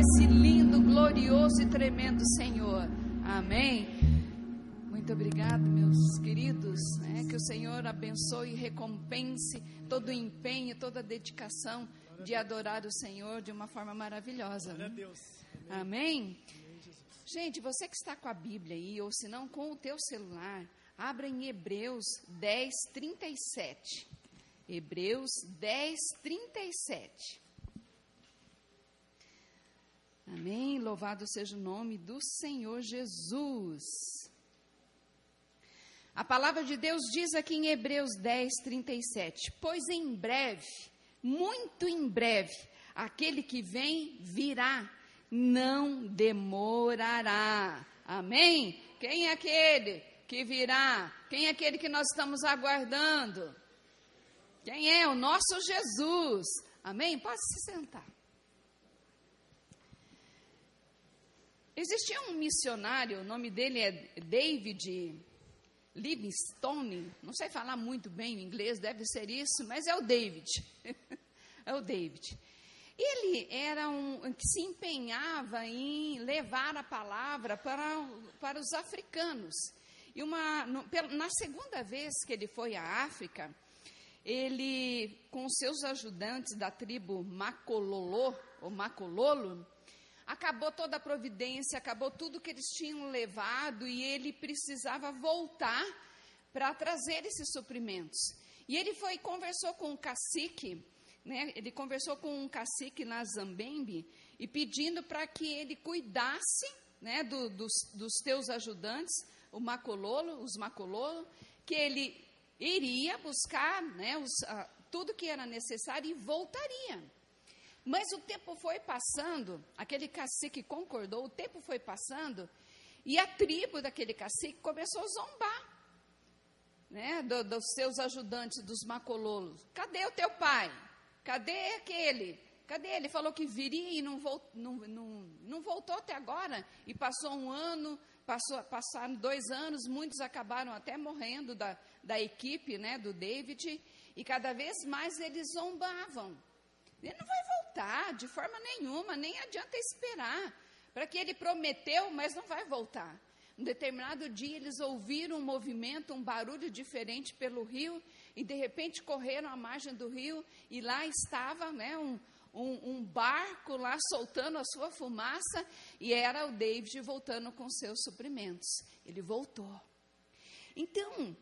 esse lindo, glorioso e tremendo Senhor. Amém. Muito obrigado, meus queridos, que o Senhor abençoe e recompense todo o empenho, toda a dedicação de adorar o Senhor de uma forma maravilhosa. Glória a Deus. Amém? Gente, você que está com a Bíblia aí, ou se não com o teu celular, abra em Hebreus 10, 37. Hebreus 10, 37. Amém? Louvado seja o nome do Senhor Jesus. A palavra de Deus diz aqui em Hebreus 10, 37. Pois em breve, muito em breve, aquele que vem virá, não demorará. Amém? Quem é aquele que virá? Quem é aquele que nós estamos aguardando? Quem é? O nosso Jesus. Amém? Pode se sentar. Existia um missionário, o nome dele é David Livingstone, não sei falar muito bem o inglês, deve ser isso, mas é o David. É o David. Ele era que se empenhava em levar a palavra para os africanos. E na segunda vez que ele foi à África, ele, com seus ajudantes da tribo Makololo, ou Makololo, acabou toda a providência, acabou tudo que eles tinham levado e ele precisava voltar para trazer esses suprimentos. E ele foi e conversou com um cacique, ele conversou com um cacique na Zambembe e pedindo para que ele cuidasse dos teus ajudantes, os Makololo, que ele iria buscar tudo que era necessário e voltaria. Mas o tempo foi passando, aquele cacique concordou, o tempo foi passando, e a tribo daquele cacique começou a zombar, dos seus ajudantes, dos Makololos. Cadê o teu pai? Cadê aquele? Cadê? Ele falou que viria e não voltou até agora, e passou um ano, passaram 2 anos, muitos acabaram até morrendo da equipe, do David, e cada vez mais eles zombavam. Ele não vai voltar de forma nenhuma, nem adianta esperar, para que ele prometeu, mas não vai voltar. Um determinado dia eles ouviram um movimento, um barulho diferente pelo rio, e de repente correram à margem do rio, e lá estava um barco lá soltando a sua fumaça, e era o David voltando com seus suprimentos. Ele voltou. Então,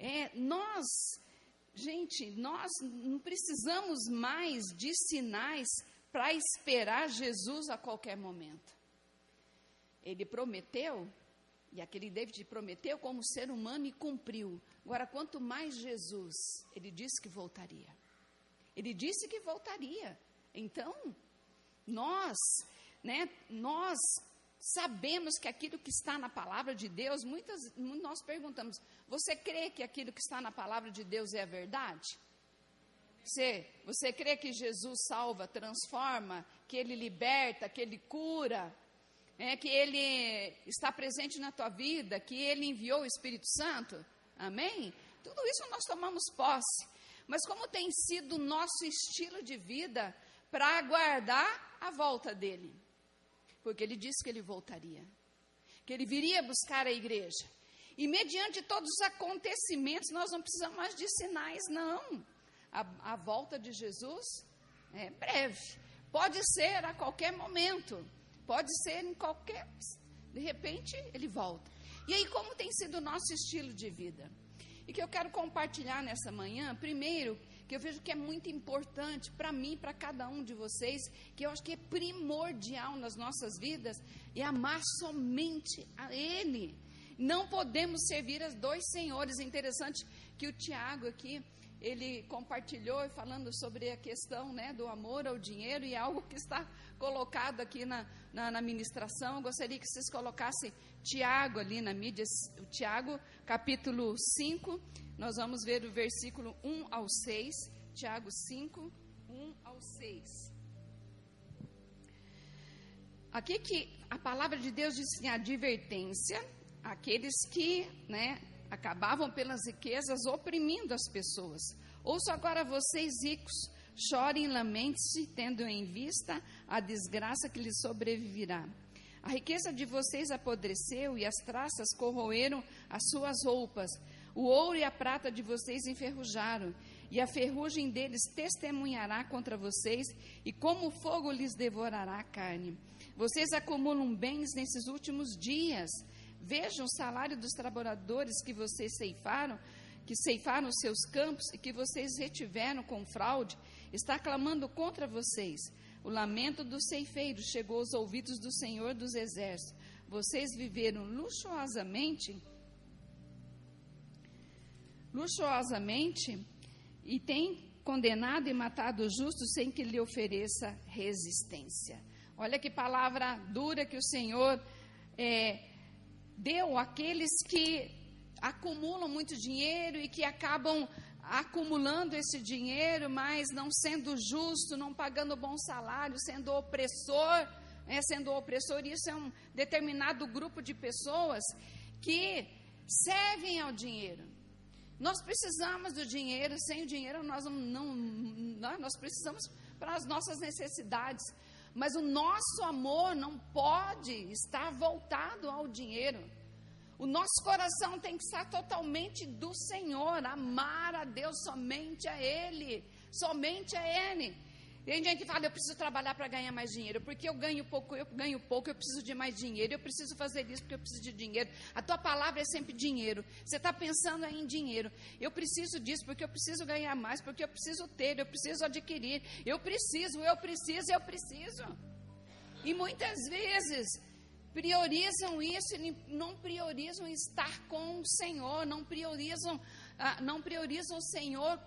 Gente, nós não precisamos mais de sinais para esperar Jesus a qualquer momento. Ele prometeu, e aquele David prometeu como ser humano e cumpriu. Agora, quanto mais Jesus, ele disse que voltaria. Ele disse que voltaria. Então, nós sabemos que aquilo que está na palavra de Deus, nós perguntamos, você crê que aquilo que está na palavra de Deus é a verdade? Você crê que Jesus salva, transforma, que Ele liberta, que Ele cura, que Ele está presente na tua vida, que Ele enviou o Espírito Santo? Amém? Tudo isso nós tomamos posse. Mas como tem sido o nosso estilo de vida para aguardar a volta dEle? Porque ele disse que ele voltaria, que ele viria buscar a igreja. E mediante todos os acontecimentos, nós não precisamos mais de sinais, não. A volta de Jesus é breve. Pode ser a qualquer momento, pode ser em qualquer... De repente, ele volta. E aí, como tem sido o nosso estilo de vida? E que eu quero compartilhar nessa manhã, primeiro, que eu vejo que é muito importante para mim, para cada um de vocês, que eu acho que é primordial nas nossas vidas, é amar somente a Ele. Não podemos servir a 2 senhores. É interessante que o Tiago aqui, ele compartilhou falando sobre a questão do amor ao dinheiro, e algo que está colocado aqui na ministração. Eu gostaria que vocês colocassem Tiago ali na mídia, o Tiago capítulo 5, nós vamos ver o versículo 1 ao 6, Tiago 5, 1 ao 6. Aqui que a palavra de Deus diz assim, advertência àqueles que acabavam pelas riquezas oprimindo as pessoas. Ouço agora vocês ricos, chorem e lamente-se, tendo em vista a desgraça que lhes sobreviverá. A riqueza de vocês apodreceu e as traças corroeram as suas roupas. O ouro e a prata de vocês enferrujaram, e a ferrugem deles testemunhará contra vocês, e como o fogo lhes devorará a carne. Vocês acumulam bens nesses últimos dias. Vejam o salário dos trabalhadores que vocês ceifaram os seus campos e que vocês retiveram com fraude, está clamando contra vocês. O lamento dos ceifeiros chegou aos ouvidos do Senhor dos Exércitos. Vocês viveram luxuosamente e têm condenado e matado o justo sem que lhe ofereça resistência. Olha que palavra dura que o Senhor deu àqueles que acumulam muito dinheiro e que acabam acumulando esse dinheiro, mas não sendo justo, não pagando bom salário, sendo opressor, e isso é um determinado grupo de pessoas que servem ao dinheiro. Nós precisamos do dinheiro, sem o dinheiro nós precisamos para as nossas necessidades, mas o nosso amor não pode estar voltado ao dinheiro. O nosso coração tem que estar totalmente do Senhor, amar a Deus, somente a Ele, somente a Ele. Tem gente que fala, eu preciso trabalhar para ganhar mais dinheiro, porque eu ganho pouco, eu preciso de mais dinheiro, eu preciso fazer isso porque eu preciso de dinheiro. A tua palavra é sempre dinheiro, você está pensando aí em dinheiro. Eu preciso disso porque eu preciso ganhar mais, porque eu preciso ter, eu preciso adquirir, eu preciso. E muitas vezes priorizam isso e não priorizam estar com o Senhor, não priorizam o Senhor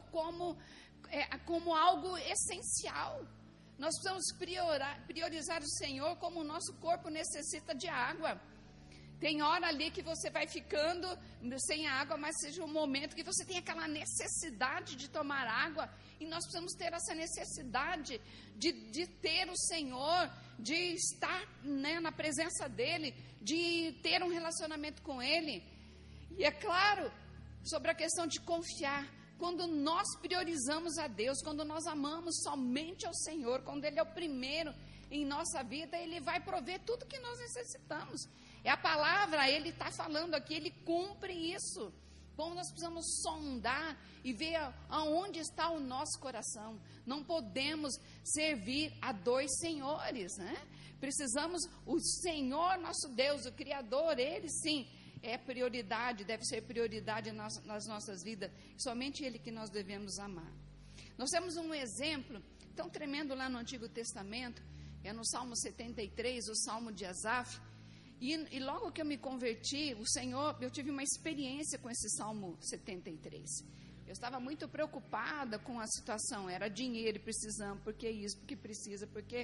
como algo essencial. Nós precisamos priorizar o Senhor como o nosso corpo necessita de água. Tem hora ali que você vai ficando sem água, mas seja um momento que você tem aquela necessidade de tomar água, e nós precisamos ter essa necessidade de ter o Senhor, de estar, na presença dEle, de ter um relacionamento com Ele. E é claro, sobre a questão de confiar, quando nós priorizamos a Deus, quando nós amamos somente ao Senhor, quando Ele é o primeiro em nossa vida, Ele vai prover tudo que nós necessitamos. É a palavra, Ele está falando aqui, Ele cumpre isso. Bom, nós precisamos sondar e ver aonde está o nosso coração. Não podemos servir a dois senhores, né? Precisamos, o Senhor nosso Deus, o Criador, Ele sim é prioridade, deve ser prioridade nas nossas vidas. Somente Ele que nós devemos amar. Nós temos um exemplo tão tremendo lá no Antigo Testamento, é no Salmo 73, o Salmo de Asaf. E logo que eu me converti, eu tive uma experiência com esse Salmo 73. Eu estava muito preocupada com a situação, era dinheiro, precisamos, porque isso, porque precisa, porque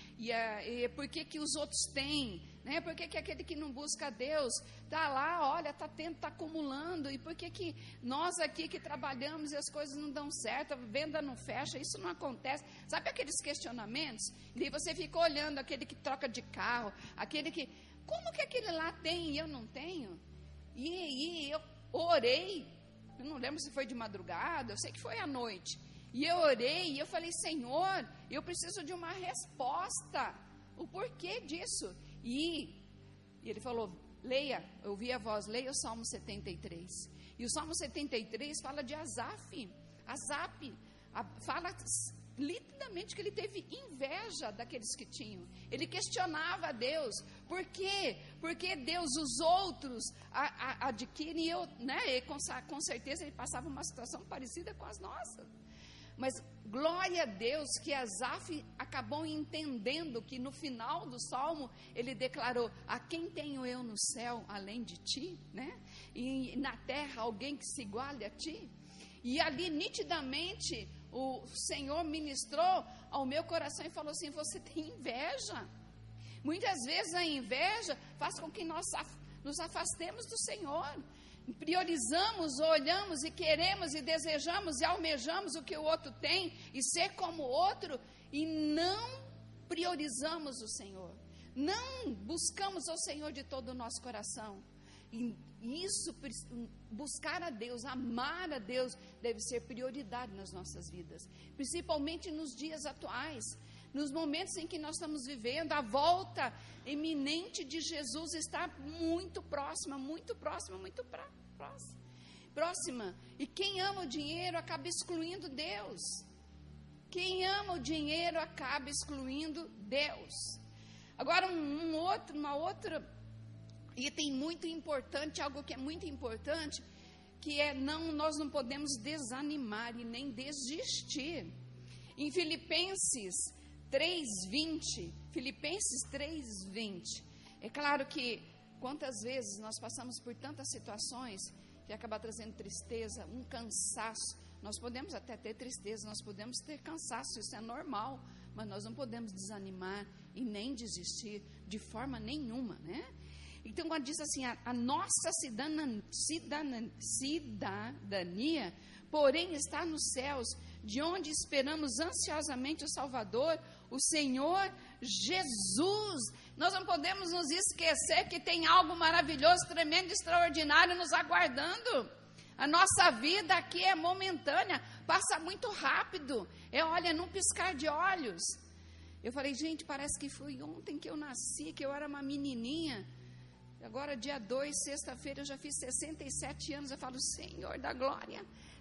que os outros têm, né? Por que aquele que não busca a Deus está lá, olha, está acumulando, e por que nós aqui que trabalhamos e as coisas não dão certo, a venda não fecha, isso não acontece, sabe aqueles questionamentos? E você fica olhando aquele que troca de carro, aquele que, como que aquele lá tem e eu não tenho? E eu orei, eu não lembro se foi de madrugada, eu sei que foi à noite. E eu orei e eu falei, Senhor, eu preciso de uma resposta. O porquê disso? E ele falou, leia, eu ouvi a voz, leia o Salmo 73. E o Salmo 73 fala de Asaf. Fala literalmente que ele teve inveja daqueles que tinham. Ele questionava a Deus. Por quê? Porque Deus, os outros adquirem, e com certeza ele passava uma situação parecida com as nossas. Mas glória a Deus que Asaf acabou entendendo que no final do Salmo ele declarou, a quem tenho eu no céu além de ti, né? E na terra alguém que se iguale a ti. E ali nitidamente o Senhor ministrou ao meu coração e falou assim, você tem inveja. Muitas vezes a inveja faz com que nós nos afastemos do Senhor. Priorizamos, olhamos e queremos e desejamos e almejamos o que o outro tem e ser como o outro, e não priorizamos o Senhor, não buscamos o Senhor de todo o nosso coração. E isso, buscar a Deus, amar a Deus, deve ser prioridade nas nossas vidas, principalmente nos dias atuais, nos momentos em que nós estamos vivendo. A volta iminente de Jesus está muito próxima, muito próxima, muito próxima. E quem ama o dinheiro acaba excluindo Deus. Quem ama o dinheiro acaba excluindo Deus. Agora, uma outra item muito importante, algo que é muito importante, que é nós não podemos desanimar e nem desistir. Em Filipenses 3:20, é claro que quantas vezes nós passamos por tantas situações que acaba trazendo tristeza, um cansaço. Nós podemos até ter tristeza, nós podemos ter cansaço, isso é normal, mas nós não podemos desanimar e nem desistir de forma nenhuma, né? Então, quando diz assim, a nossa cidadania, porém, está nos céus, de onde esperamos ansiosamente o Salvador, o Senhor Jesus. Nós não podemos nos esquecer que tem algo maravilhoso, tremendo, extraordinário nos aguardando. A nossa vida aqui é momentânea, passa muito rápido. Olha, num piscar de olhos. Eu falei, gente, parece que foi ontem que eu nasci, que eu era uma menininha. Agora, dia 2, sexta-feira, eu já fiz 67 anos. Eu falo, Senhor da glória,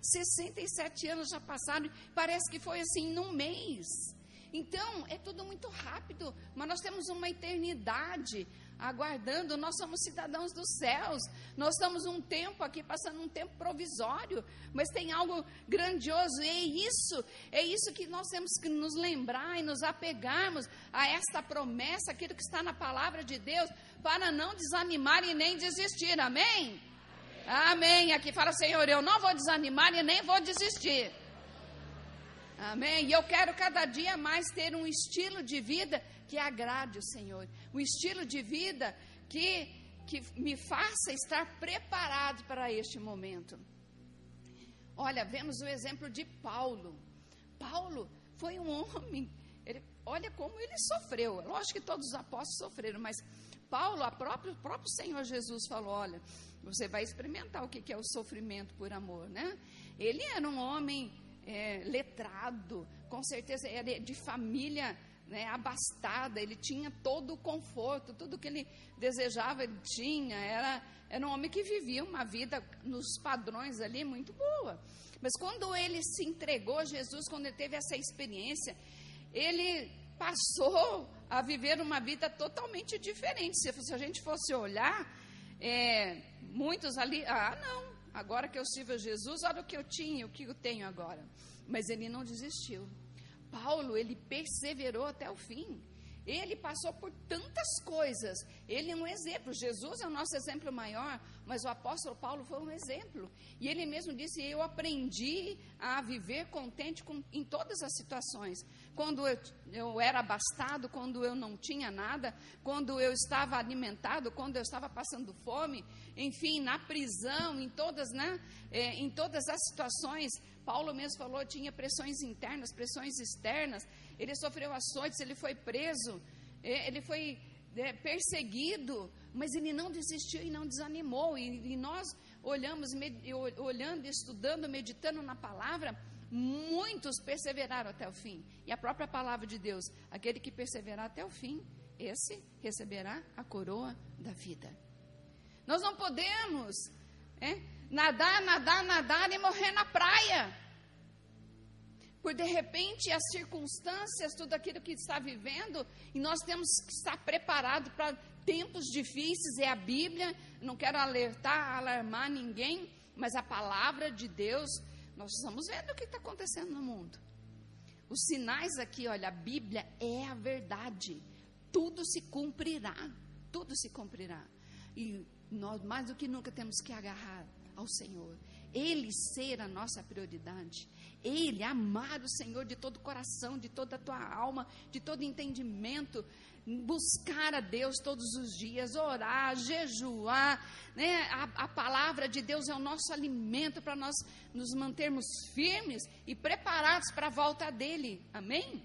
67 anos já passaram. Parece que foi assim num mês. Então, é tudo muito rápido, mas nós temos uma eternidade aguardando. Nós somos cidadãos dos céus. Nós estamos um tempo aqui, passando um tempo provisório, mas tem algo grandioso. E é isso que nós temos que nos lembrar e nos apegarmos a esta promessa, aquilo que está na palavra de Deus, para não desanimar e nem desistir. Amém? Amém. Aqui fala, Senhor, eu não vou desanimar e nem vou desistir. Amém? E eu quero cada dia mais ter um estilo de vida que agrade o Senhor. Um estilo de vida que me faça estar preparado para este momento. Olha, vemos o exemplo de Paulo. Paulo foi um homem, olha como ele sofreu. Lógico que todos os apóstolos sofreram, mas Paulo, o próprio Senhor Jesus falou, olha, você vai experimentar o que é o sofrimento por amor, né? Ele era um homem letrado, com certeza era de família, né, abastada, ele tinha todo o conforto, tudo que ele desejava ele tinha, era um homem que vivia uma vida nos padrões ali muito boa. Mas quando ele se entregou a Jesus, quando ele teve essa experiência, ele passou a viver uma vida totalmente diferente. Se a gente fosse olhar, muitos ali, não, agora que eu sirvo a Jesus, olha o que eu tinha, o que eu tenho agora. Mas ele não desistiu. Paulo, ele perseverou até o fim. Ele passou por tantas coisas. Ele é um exemplo. Jesus é o nosso exemplo maior, mas o apóstolo Paulo foi um exemplo. E ele mesmo disse, eu aprendi a viver contente em todas as situações. Quando eu era abastado, quando eu não tinha nada, quando eu estava alimentado, quando eu estava passando fome, enfim, na prisão, em todas as situações. Paulo mesmo falou, tinha pressões internas, pressões externas. Ele sofreu açoites, ele foi preso, ele foi perseguido, mas ele não desistiu e não desanimou. E nós olhando, estudando, meditando na palavra, muitos perseveraram até o fim. E a própria palavra de Deus, aquele que perseverar até o fim, esse receberá a coroa da vida. Nós não podemos nadar e morrer na praia. Por de repente as circunstâncias, tudo aquilo que está vivendo, e nós temos que estar preparados para tempos difíceis. É a Bíblia, não quero alarmar ninguém, mas a palavra de Deus, nós estamos vendo o que está acontecendo no mundo. Os sinais aqui, olha, a Bíblia é a verdade, tudo se cumprirá, e nós mais do que nunca temos que agarrar ao Senhor, Ele ser a nossa prioridade, Ele amar o Senhor de todo o coração, de toda a tua alma, de todo entendimento, buscar a Deus todos os dias, orar, jejuar, né? A palavra de Deus é o nosso alimento para nós nos mantermos firmes e preparados para a volta dEle, amém?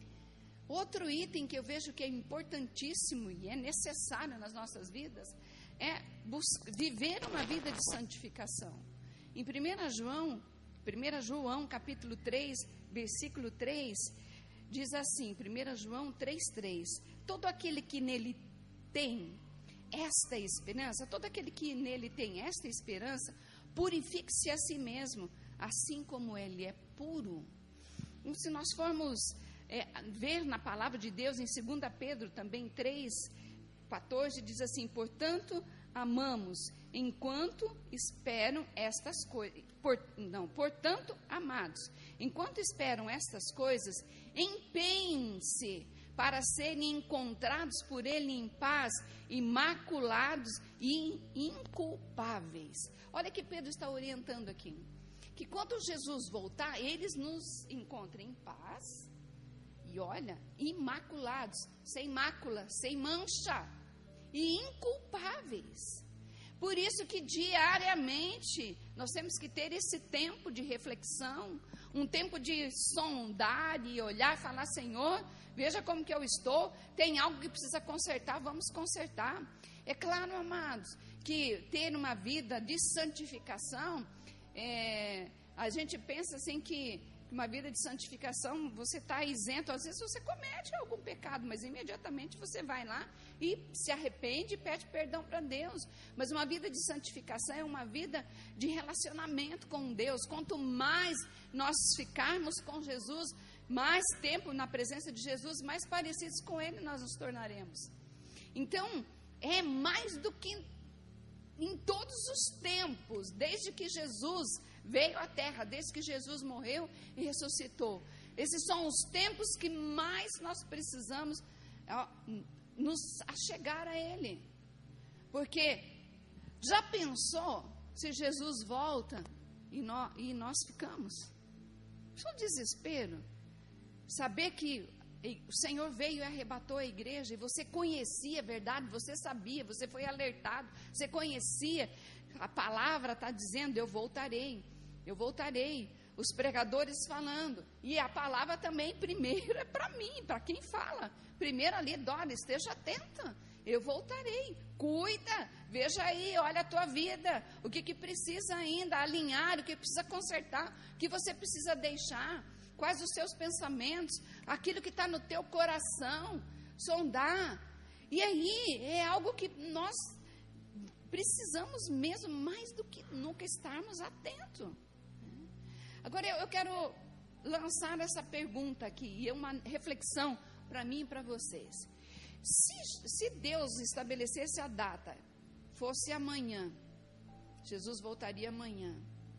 Outro item que eu vejo que é importantíssimo e é necessário nas nossas vidas é viver uma vida de santificação. Em 1 João capítulo 3, versículo 3, diz assim, 1 João 3:3, todo aquele que nele tem esta esperança, purifique-se a si mesmo, assim como ele é puro. E se nós formos ver na palavra de Deus, em 2 Pedro também 3:14, diz assim, portanto, amamos enquanto esperam estas coisas. Portanto, amados, enquanto esperam estas coisas, empenhem-se para serem encontrados por Ele em paz, imaculados e inculpáveis. Olha que Pedro está orientando aqui. Que quando Jesus voltar, eles nos encontrem em paz e olha, imaculados, sem mácula, sem mancha e inculpáveis. Por isso que diariamente nós temos que ter esse tempo de reflexão, um tempo de sondar e olhar e falar, Senhor, veja como que eu estou, tem algo que precisa consertar, vamos consertar. É claro, amados, que ter uma vida de santificação, a gente pensa assim que uma vida de santificação, você está isento, às vezes você comete algum pecado, mas imediatamente você vai lá e se arrepende e pede perdão para Deus. Mas uma vida de santificação é uma vida de relacionamento com Deus. Quanto mais nós ficarmos com Jesus, mais tempo na presença de Jesus, mais parecidos com Ele nós nos tornaremos. Então, é mais do que em todos os tempos, desde que Jesus veio à terra, desde que Jesus morreu e ressuscitou. Esses são os tempos que mais nós precisamos nos achegar a Ele. Porque já pensou se Jesus volta e nós ficamos? Isso é um desespero. Saber que o Senhor veio e arrebatou a igreja, e você conhecia a verdade, você sabia, você foi alertado, você conhecia, a palavra está dizendo, eu voltarei. Os pregadores falando, e a palavra também, primeiro é para mim, para quem fala, primeiro ali, Dora, esteja atenta, eu voltarei, cuida, veja aí, olha a tua vida, o que precisa ainda alinhar, o que precisa consertar, o que você precisa deixar, quais os seus pensamentos, aquilo que está no teu coração, sondar. E aí é algo que nós precisamos mesmo, mais do que nunca, estarmos atentos. Agora eu quero lançar essa pergunta aqui, e é uma reflexão para mim e para vocês. Se Deus estabelecesse a data, fosse amanhã, Jesus voltaria amanhã,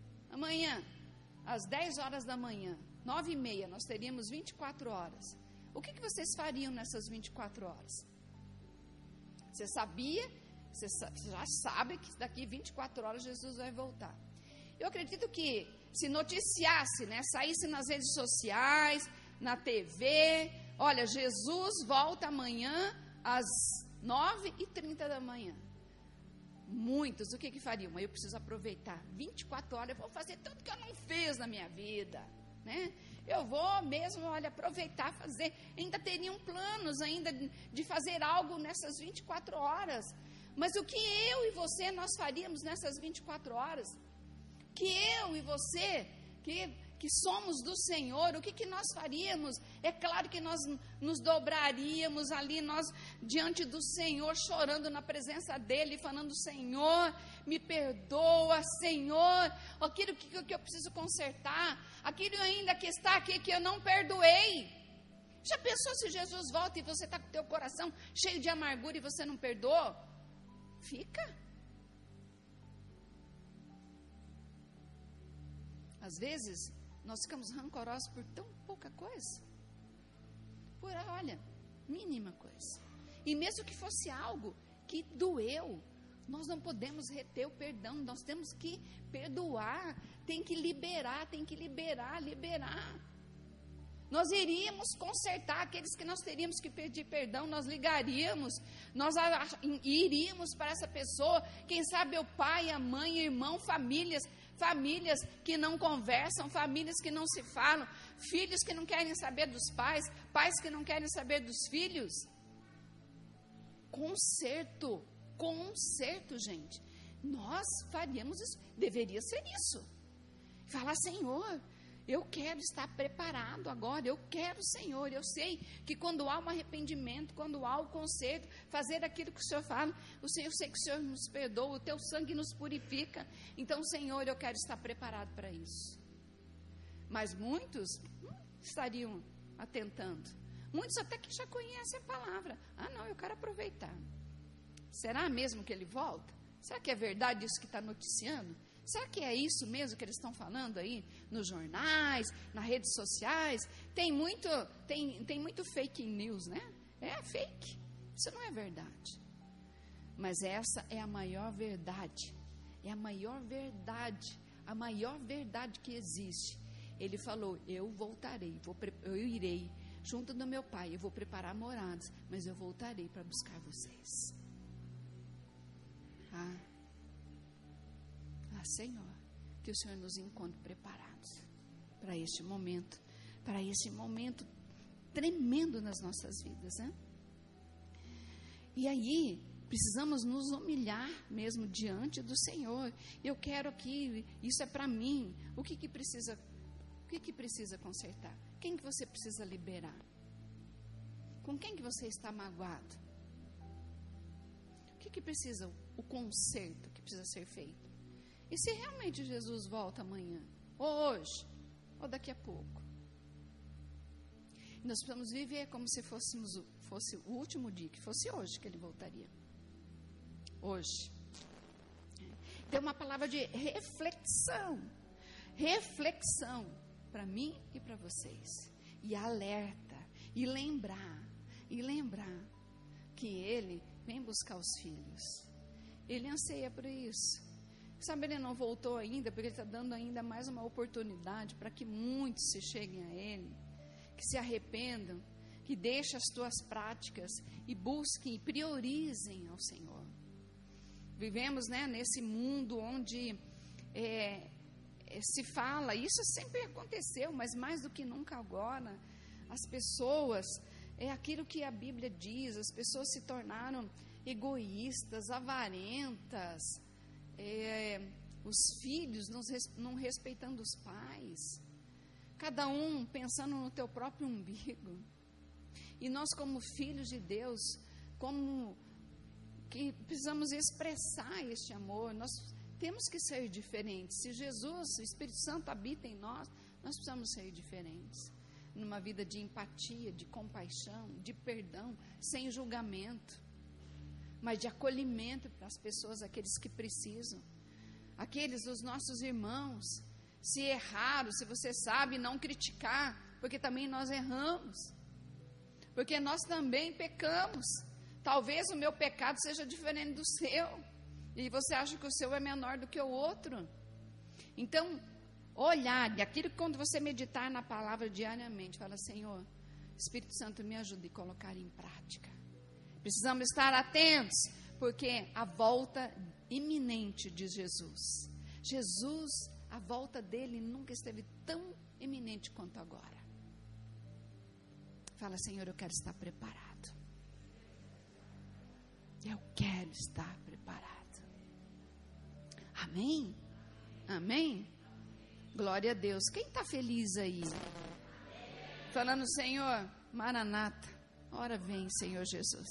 às 10 horas da manhã, 9h30, nós teríamos 24 horas. O que vocês fariam nessas 24 horas? Você já sabe que daqui 24 horas Jesus vai voltar. Eu acredito que se noticiasse, saísse nas redes sociais, na TV, olha, Jesus volta amanhã às 9h30 da manhã. Muitos, o que fariam? Eu preciso aproveitar 24 horas, eu vou fazer tudo que eu não fiz na minha vida. Eu vou mesmo, aproveitar, fazer, ainda teriam planos ainda de fazer algo nessas 24 horas, mas o que eu e você nós faríamos nessas 24 horas? Que eu e você, que somos do Senhor, o que nós faríamos? É claro que nós nos dobraríamos ali, nós diante do Senhor, chorando na presença dEle, falando, Senhor, me perdoa, Senhor, aquilo que eu preciso consertar, aquilo ainda que está aqui que eu não perdoei. Já pensou se Jesus volta e você está com o teu coração cheio de amargura e você não perdoa? Fica. Às vezes, nós ficamos rancorosos por tão pouca coisa. Por, mínima coisa. E mesmo que fosse algo que doeu, nós não podemos reter o perdão, nós temos que perdoar, tem que liberar. Nós iríamos consertar aqueles que nós teríamos que pedir perdão, nós ligaríamos, nós iríamos para essa pessoa, quem sabe o pai, a mãe, irmão, famílias que não conversam, famílias que não se falam, filhos que não querem saber dos pais, pais que não querem saber dos filhos. conserto, gente. Nós faríamos isso, deveria ser isso. Falar, Senhor, eu quero estar preparado agora, eu quero, Senhor, eu sei que quando há um arrependimento, quando há o conserto, fazer aquilo que o Senhor fala, eu sei que o Senhor nos perdoa, o teu sangue nos purifica, então, Senhor, eu quero estar preparado para isso. Mas muitos estariam atentando, muitos até que já conhecem a palavra, não, eu quero aproveitar. Será mesmo que ele volta? Será que é verdade isso que está noticiando? Será que é isso mesmo que eles estão falando aí nos jornais, nas redes sociais? Tem muito fake news, né? É fake, isso não é verdade. Mas essa é a maior verdade, é a maior verdade que existe. Ele falou, eu voltarei, eu irei junto do meu Pai, eu vou preparar moradas, mas eu voltarei para buscar vocês. Senhor, que o Senhor nos encontre preparados para este momento tremendo nas nossas vidas, né? E aí, precisamos nos humilhar mesmo diante do Senhor. Eu quero aqui, isso é para mim. O que precisa consertar? Quem que você precisa liberar? Com quem que você está magoado? O que precisa, o conserto que precisa ser feito? E se realmente Jesus volta amanhã, ou hoje, ou daqui a pouco? Nós precisamos viver como se fosse o último dia, que fosse hoje que ele voltaria. Hoje. Tem uma palavra de reflexão para mim e para vocês. E alerta, e lembrar que ele vem buscar os filhos. Ele anseia por isso. Sabe, ele não voltou ainda, porque ele está dando ainda mais uma oportunidade para que muitos se cheguem a ele, que se arrependam, que deixem as tuas práticas e busquem e priorizem ao Senhor. Vivemos, né, nesse mundo onde se fala, isso sempre aconteceu, mas mais do que nunca agora, as pessoas, aquilo que a Bíblia diz, as pessoas se tornaram egoístas, avarentas, os filhos não respeitando os pais, cada um pensando no teu próprio umbigo. E nós, como filhos de Deus, como que precisamos expressar este amor, nós temos que ser diferentes. Se Jesus, o Espírito Santo habita em nós precisamos ser diferentes, numa vida de empatia, de compaixão, de perdão, sem julgamento, mas de acolhimento para as pessoas, aqueles que precisam, aqueles dos nossos irmãos. Se erraram, se você sabe, não criticar, porque também nós erramos, porque nós também pecamos. Talvez o meu pecado seja diferente do seu, e você acha que o seu é menor do que o outro. Então, olhar, e aquilo que quando você meditar na palavra diariamente, fala, Senhor, Espírito Santo, me ajude a colocar em prática. Precisamos estar atentos, porque a volta iminente de Jesus, a volta dele nunca esteve tão iminente quanto agora. Fala, Senhor, eu quero estar preparado. Eu quero estar preparado. Amém? Amém? Glória a Deus. Quem está feliz aí? Falando, Senhor, Maranata. Ora vem, Senhor Jesus.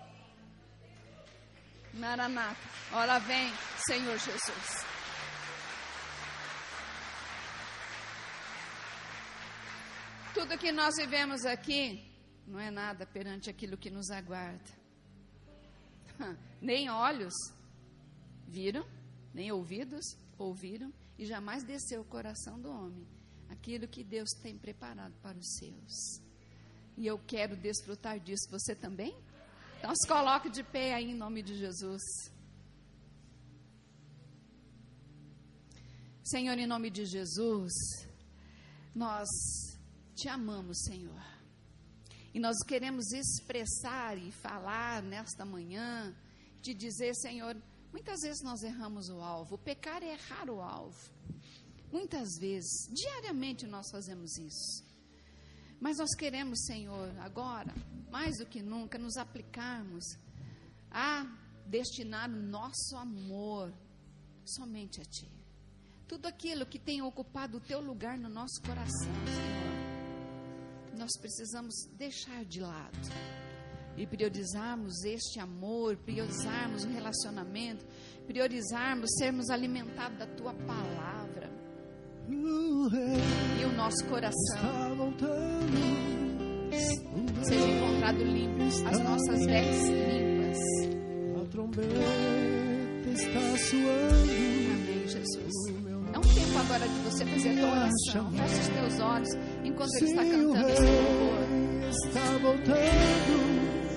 Maranata. Ora vem, Senhor Jesus. Tudo que nós vivemos aqui não é nada perante aquilo que nos aguarda. Nem olhos viram, nem ouvidos ouviram, e jamais desceu o coração do homem aquilo que Deus tem preparado para os seus. E eu quero desfrutar disso. Você também? Então se coloque de pé aí em nome de Jesus. Senhor, em nome de Jesus, nós te amamos, Senhor. E nós queremos expressar e falar nesta manhã, te dizer, Senhor, muitas vezes nós erramos o alvo. O pecar é errar o alvo. Muitas vezes, diariamente nós fazemos isso. Mas nós queremos, Senhor, agora, mais do que nunca, nos aplicarmos a destinar o nosso amor somente a Ti. Tudo aquilo que tem ocupado o Teu lugar no nosso coração, Senhor, nós precisamos deixar de lado e priorizarmos este amor, priorizarmos o relacionamento, priorizarmos sermos alimentados da Tua palavra. E o nosso coração seja encontrado limpo, as nossas vestes limpas. A trombeta está soando. Amém, Jesus. É um tempo agora de você fazer a tua oração. Feche os teus olhos enquanto Ele está cantando esse louvor. Está voltando.